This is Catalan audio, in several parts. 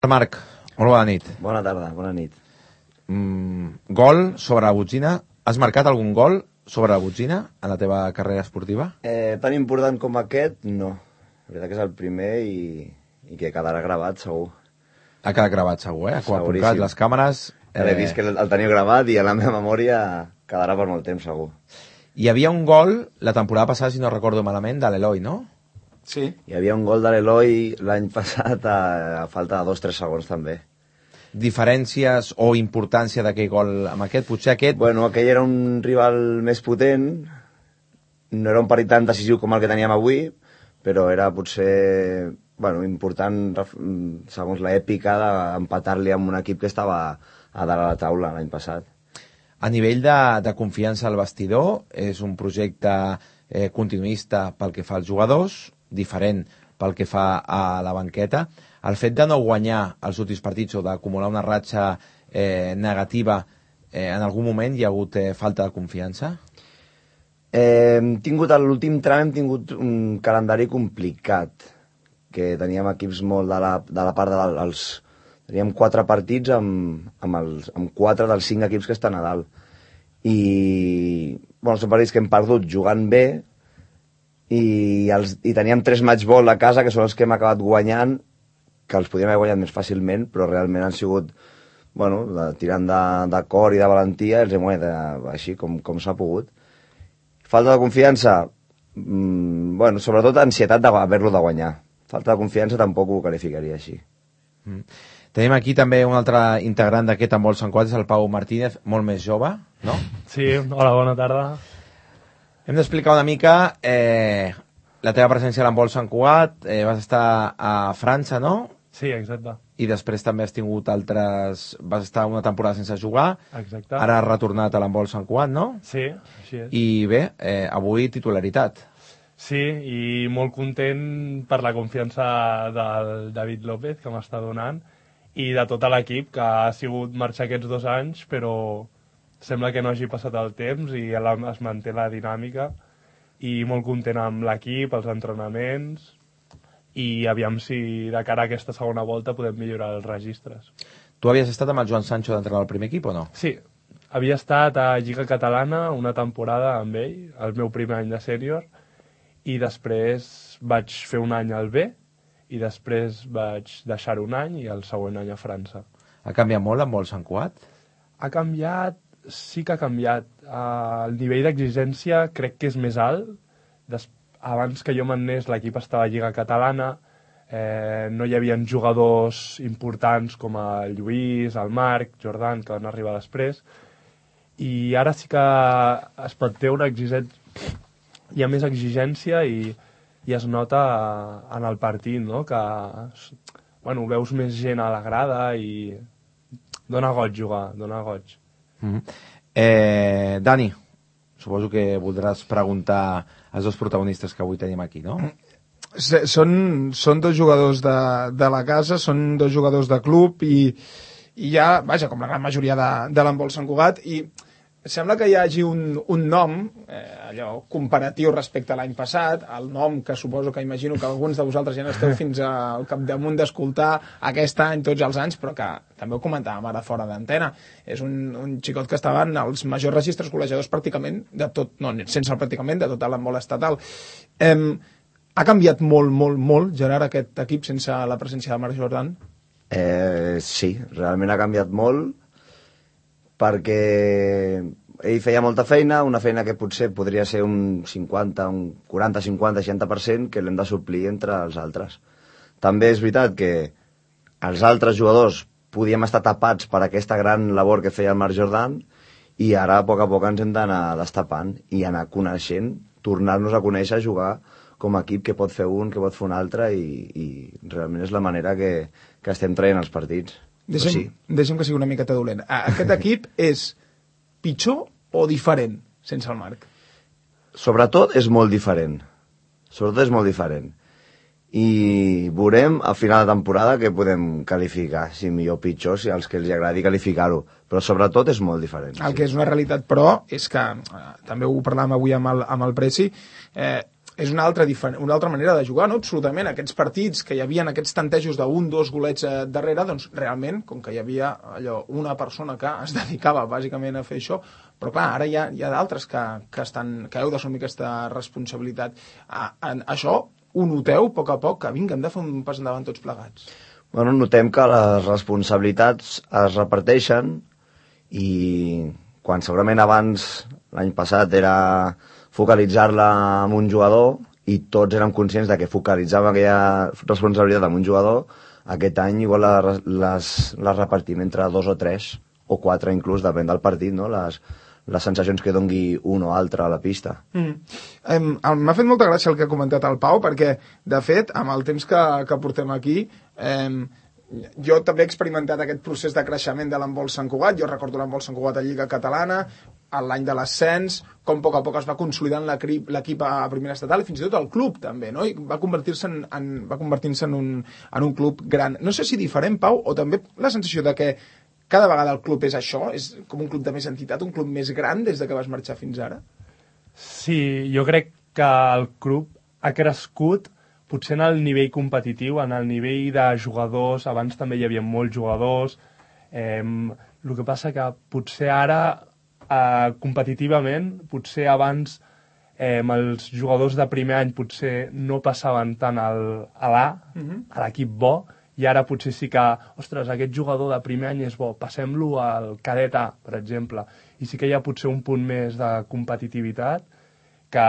Marc, molt bona nit. Bona tarda, bona nit. Gol sobre la botzina. Has marcat algun gol sobre la botzina en la teva carrera esportiva? Tan important com aquest, no. La veritat que és el primer i que quedarà gravat, segur. Ha quedat gravat, segur, eh? Seguríssim. Les càmeres... He vist que el teniu gravat i a la meva memòria quedarà per molt temps, segur. Hi havia un gol la temporada passada, si no recordo malament, de l'Eloi, no? Sí. Hi havia un gol de l'Eloi l'any passat a falta de 2-3 segons, també. Diferències o importància d'aquell gol amb aquest? Potser aquest... Bueno, aquell era un rival més potent, no era un partit tan decisiu com el que teníem avui, però era potser important segons l'èpica d'empatar-li amb un equip que estava a dalt a la taula l'any passat. A nivell de confiança al vestidor, és un projecte continuista pel que fa als jugadors, diferent pel que fa a la banqueta. El fet de no guanyar els últims partits o d'acumular una ratxa negativa, en algun moment hi ha hagut falta de confiança? L'últim tram hem tingut un calendari complicat, que teníem equips molt de la part dels... Teníem 4 partits amb 4 dels 5 equips que estan a dalt. I són partits que hem perdut jugant bé i teníem 3 match-ball a casa, que són els que hem acabat guanyant, que els podíem haver guanyat més fàcilment, però realment han sigut tirant de cor i de valentia, els hem guanyat així com s'ha pogut. Falta de confiança, sobretot ansietat d'haver-lo de guanyar. Falta de confiança tampoc ho qualificaria així. Tenim aquí també un altre integrant d'aquest amb Sant Cugat, és el Pau Martínez, molt més jove, no? Sí, hola, bona tarda. Hem d'explicar una mica la teva presència a l'handbol Sant Cugat. Vas estar a França, no? Sí, exacte. I després també has tingut altres... Vas estar una temporada sense jugar. Exacte. Ara has retornat a l'handbol Sant Cugat, no? Sí, així és. I bé, avui titularitat. Sí, i molt content per la confiança del David López, que m'està donant, i de tot l'equip, que ha sigut marxar aquests 2 anys, però sembla que no hagi passat el temps i es manté la dinàmica, i molt content amb l'equip, els entrenaments, i aviam si de cara a aquesta segona volta podem millorar els registres. Tu havies estat amb el Joan Sancho d'entrenar al primer equip o no? Sí, havia estat a Lliga Catalana una temporada amb ell, el meu primer any de sènior, i després vaig fer un any al B, i després vaig deixar un any i el següent any a França. Ha canviat molt l'handbol Sant Cugat? Ha canviat, sí que ha canviat. El nivell d'exigència crec que és més alt. Abans que jo m'anés l'equip estava a Lliga Catalana, no hi havia jugadors importants com el Lluís, el Marc, Jordan, que van arribar després, i ara sí que es pot ter una exigència, hi ha més exigència i es nota en el partit, no? Que veus més gent a la grada i dona goig jugar, dona goig. Dani, suposo que voldràs preguntar als 2 protagonistes que avui tenim aquí, no? Són 2 jugadors de la casa, són 2 jugadors de club i ja, vaja, com la gran majoria de l'handbol Sant Cugat, i sembla que hi hagi un nom, allò comparatiu respecte a l'any passat, el nom que suposo que imagino que alguns de vosaltres ja n'esteu fins al capdamunt d'escoltar aquest any, tots els anys, però que també ho comentàvem ara fora d'antena. És un xicot que estava en els majors registres col·legiadors pràcticament de tot, no, sense pràcticament, de tot l'handbol estatal. Ha canviat molt, molt, molt, Gerard, aquest equip sense la presència de Marc Jordan? Sí, realment ha canviat molt, perquè ell feia molta feina, una feina que potser podria ser un 50, un 40, 50, 60%, que l'hem de suplir entre els altres. També és veritat que els altres jugadors podíem estar tapats per aquesta gran labor que feia el Marc Jordan, i ara a poc ens hem d'anar destapant i anar coneixent, tornar-nos a conèixer, jugar com a equip, que pot fer un, que pot fer un altre, i realment és la manera que estem traient els partits. Deixem que sigui una miqueta dolent. Aquest equip és pitjor o diferent sense el Marc? Sobretot és molt diferent. I veurem a final de temporada que podem qualificar, si millor o pitjor, si als que els agradi qualificar-ho. Però sobretot és molt diferent. El que és una realitat, però, és que també ho parlàvem avui amb el Preci, és una altra manera de jugar, no? Absolutament. Aquests partits que hi havia aquests tantejos d'1, 2 golets darrere, doncs realment, com que hi havia una persona que es dedicava bàsicament a fer això, però clar, ara hi ha d'altres que heu d'assumir aquesta responsabilitat. Això ho noteu a poc, que vinga, hem de fer un pas endavant tots plegats. Bueno, notem que les responsabilitats es reparteixen i quan segurament abans, l'any passat, era focalitzar-la en un jugador i tots érem conscients de que focalitzàvem aquella responsabilitat en un jugador, aquest any igual les repartim entre 2 o 3 o 4 inclús, depèn del partit, no? Les sensacions que dongui un o altre a la pista. M'ha fet molta gràcia el que ha comentat el Pau, perquè, de fet, amb el temps que portem aquí, jo també he experimentat aquest procés de creixement de l'handbol Sant Cugat. Jo recordo l'handbol Sant Cugat a Lliga Catalana, l'any de l'ascens, com a poc es va consolidant l'equip a primera estatal i fins i tot el club també, no? I va convertir-se en un club gran. No sé si diferent, Pau, o també la sensació de que cada vegada el club és això, és com un club de més entitat, un club més gran des de que vas marxar fins ara? Sí, jo crec que el club ha crescut potser en el nivell competitiu, en el nivell de jugadors. Abans també hi havia molts jugadors. El que passa que potser ara, competitivament, potser abans els jugadors de primer any potser no passaven tant a l'A, a l'equip bo, i ara potser sí que, ostres, aquest jugador de primer any és bo, passem-lo al cadet A, per exemple. I sí que hi ha potser un punt més de competitivitat que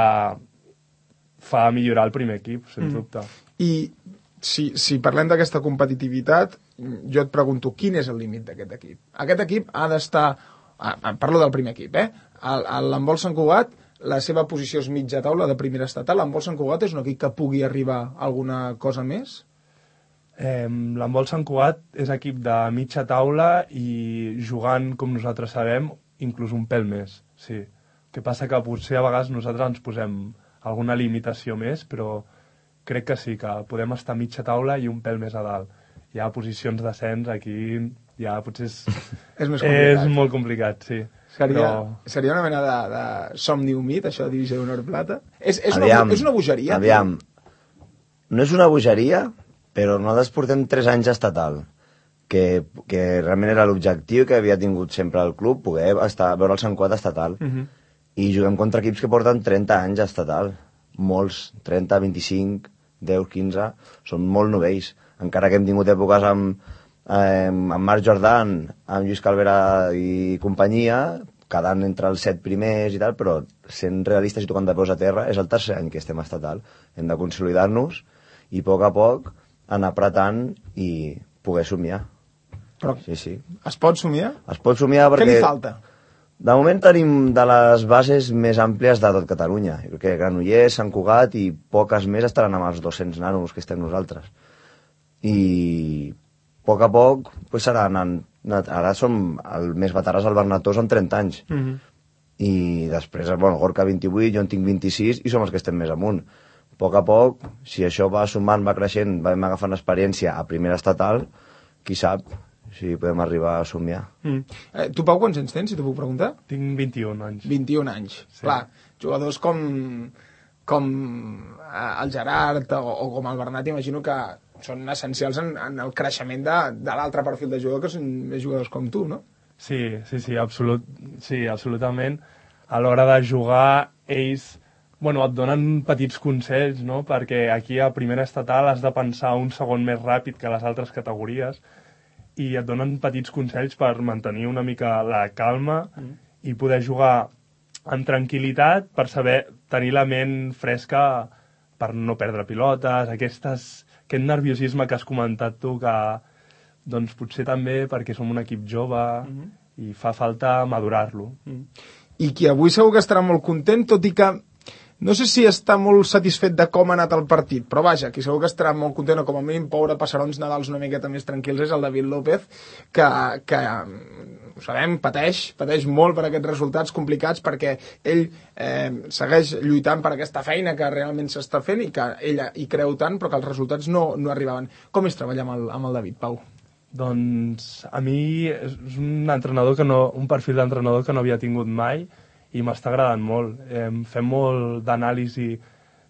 fa millorar el primer equip, sens dubte. I si parlem d'aquesta competitivitat, jo et pregunto, quin és el límit d'aquest equip? Aquest equip ha d'estar... Parlo del primer equip, l'handbol Sant Cugat, la seva posició és mitja taula de primera estatal. L'handbol Sant Cugat és un equip que pugui arribar a alguna cosa més? L'handbol Sant Cugat és equip de mitja taula i jugant, com nosaltres sabem, inclús un pèl més, sí. El que passa que potser a vegades nosaltres ens posem alguna limitació més, però crec que sí, que podem estar a mitja taula i un pèl més a dalt. Hi ha posicions d'ascens aquí, ja potser és més complicat. És molt complicat, sí. Seria una mena de somni humit, això de divisió d'honor-plata? És una bogeria? Aviam, no és una bogeria, però nosaltres portem 3 anys estatal, que realment era l'objectiu que havia tingut sempre el club, poder veure el Sant Cugat estatal. I juguem contra equips que porten 30 anys estatal. Molts, 30, 25, 10, 15, són molt novells. Encara que hem tingut èpoques amb Marc Jordan, amb Lluís Calvera i companyia, quedant entre els 7 primers i tal, però sent realistes i tocant de peus a terra, és el tercer any que estem estatal. Hem de consolidar-nos i a poc anar apretant i poder somiar. Però sí. Es pot somiar? Es pot somiar perquè... Què li falta? De moment tenim de les bases més àmplies de tot Catalunya. Jo crec que Granollers, Sant Cugat i poques més estaran amb els 200 nanos que estem nosaltres. I a poc pues serà anant... Ara som el més veterans al Bernatós amb 30 anys. I després, Gorka 28, jo en tinc 26 i som els que estem més amunt. A poc, si això va sumant, va creixent, vam agafant experiència a primera estatal, qui sap si podem arribar a somiar. Tu, Pau, quants anys tens, si t'ho puc preguntar? Tinc 21 anys. 21 anys. Sí. Clar, jugadors com el Gerard o com el Bernat, imagino que són essencials en el creixement de l'altre perfil de jugador, que són més jugadors com tu, no? Sí, absolutament. A l'hora de jugar, ells et donen petits consells, no? Perquè aquí a primera estatal has de pensar un segon més ràpid que les altres categories i et donen petits consells per mantenir una mica la calma i poder jugar amb tranquil·litat, per saber tenir la ment fresca per no perdre pilotes, aquest nerviosisme que has comentat tu, que doncs potser també perquè som un equip jove i fa falta madurar-lo. I qui avui segur que estarà molt content, tot i que no sé si està molt satisfet de com ha anat el partit, però vaja, qui segur que estarà molt content, o com a mínim pobre passarà uns Nadals una miqueta més tranquils, és el David López, que ho sabem, pateix molt per aquests resultats complicats, perquè ell segueix lluitant per aquesta feina que realment s'està fent i que ell hi creu tant, però que els resultats no arribaven. Com és treballar amb el David, Pau? Doncs a mi és un perfil d'entrenador que no havia tingut mai i m'està agradant molt. Fem molt d'anàlisi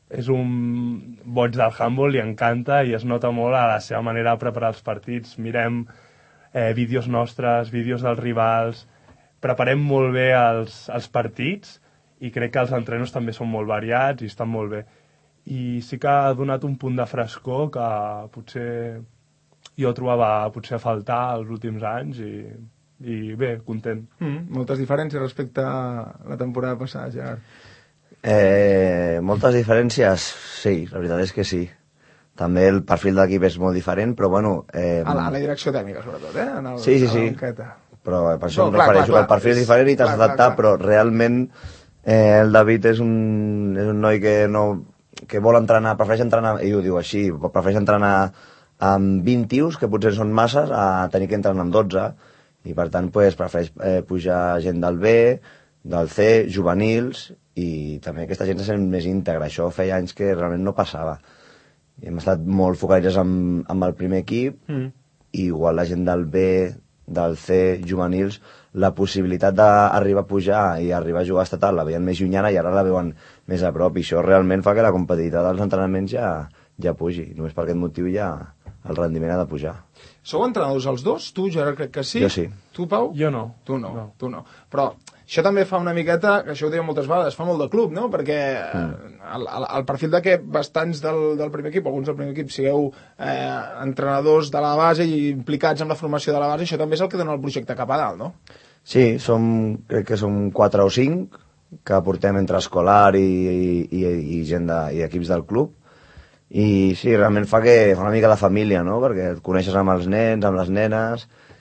és un boig del handball, li encanta i es nota molt a la seva manera de preparar els partits. Mirem vídeos nostres, vídeos dels rivals, preparem molt bé els partits i crec que els entrenos també són molt variats i estan molt bé. I sí que ha donat un punt de frescor que potser jo trobava potser a faltar els últims anys i bé, content. Moltes diferències respecte a la temporada passada, Gerard. Moltes diferències, sí, la veritat és que sí. També el perfil de l'equip és molt diferent, però bueno... A la direcció tècnica, sobretot, Sí. Però per això em refereixo que el perfil és diferent i t'has d'adaptar, però realment el David és un noi que vol entrenar, prefereix entrenar, ell ho diu així, prefereix entrenar amb 20 tios, que potser són masses, a tenir que entrenar amb 12, i per tant prefereix pujar gent del B, del C, juvenils, i també aquesta gent se sent més íntegra. Això feia anys que realment no passava. I hem estat molt focalitzats amb el primer equip, i igual la gent del B, del C, juvenils, la possibilitat d'arribar a pujar i arribar a jugar a estatal la veien més llunyana i ara la veuen més a prop, i això realment fa que la competitivitat dels entrenaments ja pugi. Només per aquest motiu ja el rendiment ha de pujar. Sou entrenadors els dos? Tu, Gerard, crec que sí. Jo sí. Tu, Pau? Jo no. Tu no. Però això també fa una miqueta, que això ho deia moltes vegades, fa molt de club, no? Perquè el perfil de que bastants del primer equip, alguns del primer equip, sigueu entrenadors de la base i implicats en la formació de la base, això també és el que dona el projecte cap a dalt, no? Sí, crec que som 4 o 5 que portem entre escolar i gent i equips del club. I sí, realment fa una mica de família, no? Perquè et coneixes amb els nens, amb les nenes,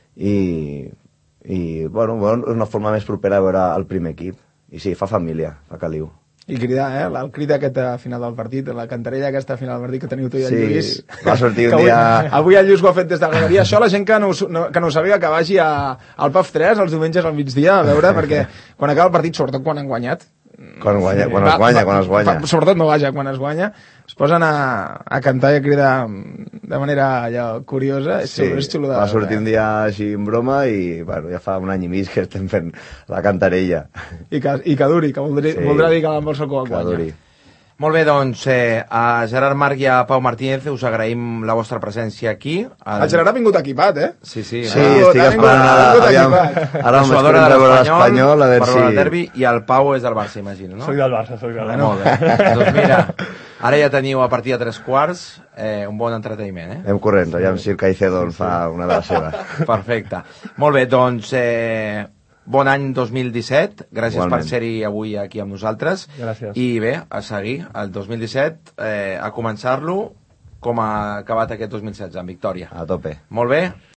i bueno, és una forma més propera de veure el primer equip. I sí, fa família, fa caliu. I cridar, el crit aquest a final del partit, la cantarella aquesta a final del partit que teniu tu i el Lluís. Sí, va sortir un dia... Avui el Lluís ho ha fet des de la galeria. Això la gent que no ho sàpiga, que vagi al PAF 3 els diumenges al migdia a veure, perquè quan acaba el partit, sobretot quan han guanyat, quan es guanya. Sobretot no vaja, quan es guanya, es posen a cantar i a cridar de manera allò curiosa. Sí, és xulo va sortir un dia així en broma i bueno, ja fa un any i mig que estem fent la cantarella. I que duri, que voldrà dir que l'Handbol Salt Cugat guanya. Duri. Molt bé, doncs, a Gerard Marc i a Pau Martínez us agraïm la vostra presència aquí. El Gerard ha vingut equipat, eh? Sí, estic esperant. Ara em vaig de veure l'Espanyol, a veure si... Derbi, i el Pau és del Barça, imagino, no? Soc del Barça. Molt bé. Doncs mira, ara ja teniu a partir de 3/4 un bon entreteniment, eh? Anem corrents, aviam si el Caicedo en fa una de les seves. Perfecte. Molt bé, doncs... bon any 2017, gràcies Igualment. per ser-hi avui aquí amb nosaltres. Gràcies. I bé, a seguir, el 2017, a començar-lo com ha acabat aquest 2016, amb victòria. A tope. Molt bé,